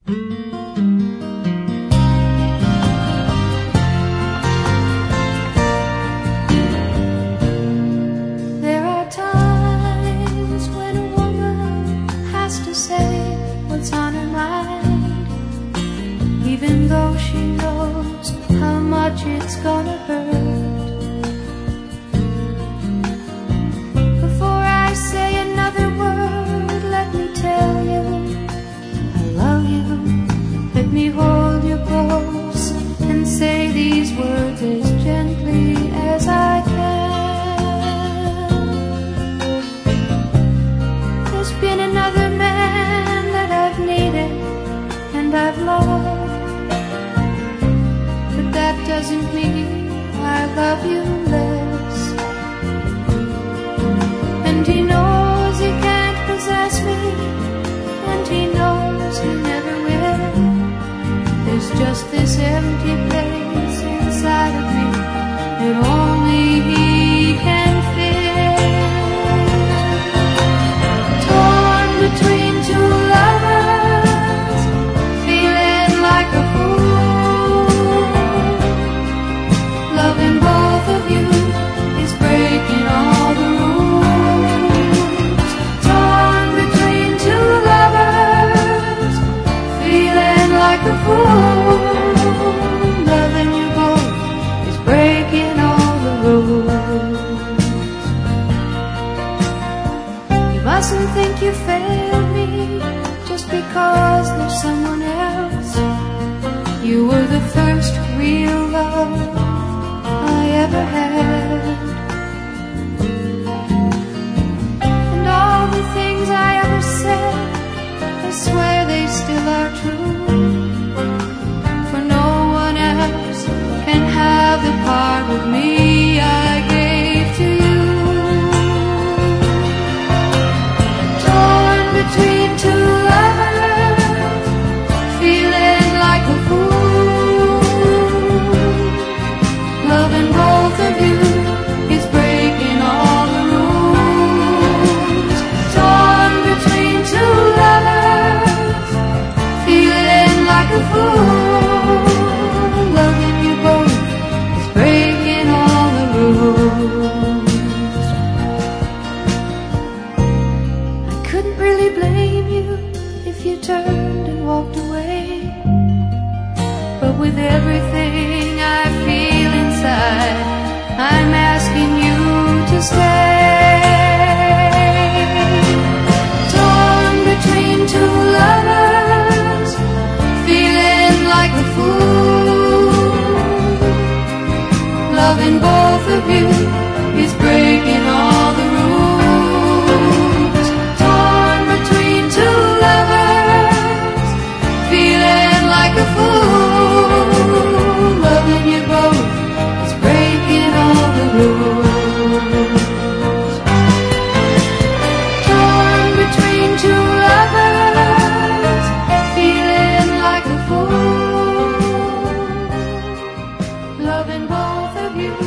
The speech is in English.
There are times when a woman has to say what's on her mind, even though she knows how much it's gonna hurt. Before I say another word, let me tell you I love you. Let me hold you close and say these words as gently as I can. There's been another man that I've needed and I've loved, but that doesn't mean I love you less. And he knows he can't possess me, and he knows he never will. There's just this empty place inside of me that only he can fill. Torn between two lovers, feeling like a fool. Loving both of you is breaking all the rules. Torn between two lovers, feeling like a fool. Loving you both is breaking all the rules. You mustn't think you failed me just because there's someone else. You were the first real love I ever had, and all the things I ever said, I swear they still are true. For no one else can have the part of me I gave to you. Torn between two lovers, feeling like a fool. Loving both of you is breaking all the rules. Torn between two lovers, feeling like a fool. Loving you both is breaking all the rules. I couldn't really blame you if you turned and walked away, but with everything I feel inside, I'm asking you to stay. Torn between two lovers, feeling like a fool. Loving both of you is breaking all the rules. Torn between two lovers, feeling like a fool. Loving you both is breaking all the rules. Torn between two lovers, feeling like a fool. Loving both of you